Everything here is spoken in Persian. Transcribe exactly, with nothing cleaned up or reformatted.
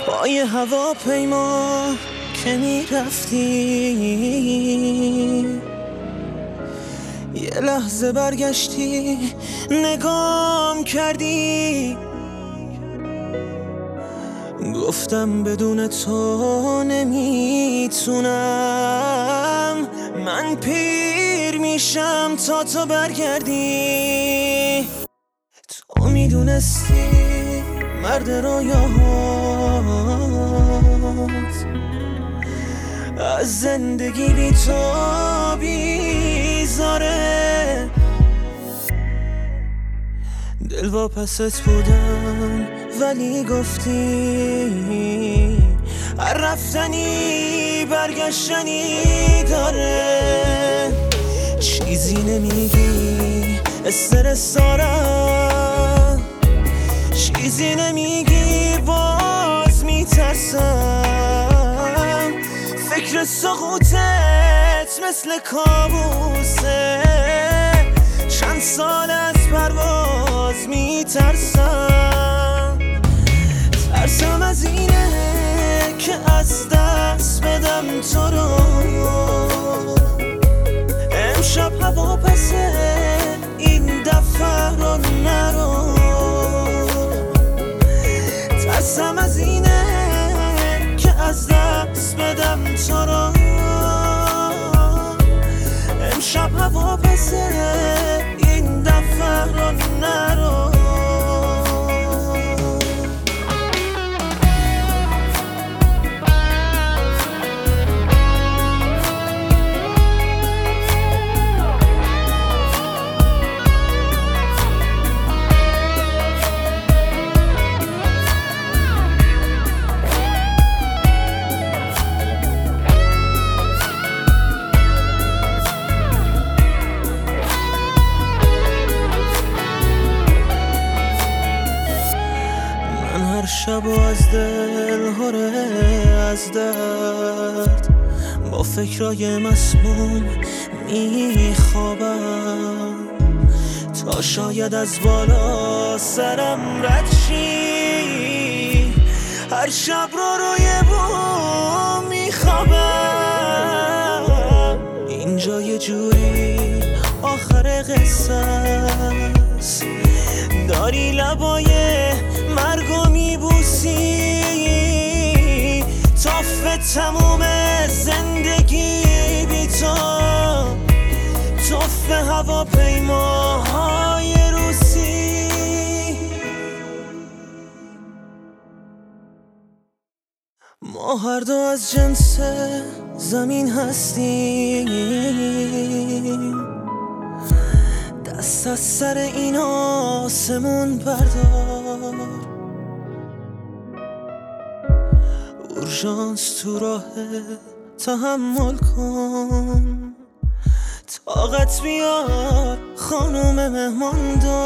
با یه هواپیما که میرفتی، یه لحظه برگشتی نگام کردی، گفتم بدون تو نمیتونم، من پیر میشم تا تو برگردی. تو میدونستی مرد رویاهات از زندگی بی تو بیزاره، دل واپست بودم ولی گفتی هر رفتنی برگشتنی داره. چیزی نمیگی استرس دارم، چیزی نمیگی باز میترسم، فکر سقوطت مثل کابوسه، چند سال از پرواز میترسم. ترسم از اینه که از دست بدم تو رو، امشب هواپسه این دفعه رو نرو. ترسم از اینه که از دست بدم تو رو، امشب هواپسه این دفعه رو نرو. شب و از دل هره از درد، با فکرای مسموم میخوابم، تا شاید از بالا سرم رد شی، هر شب رو روی بوم میخوابم. اینجا یه جوری آخر قصه است، داری لبای مرگو میبوسی، تاف تموم زندگی بی تو، تاف هواپیماهای روسی. ما هر دو از جنس زمین هستیم، دست از سر این آسمون بردار، اورژانس تو راه تحمل کن، طاقت بیار خانوم مهمان دار.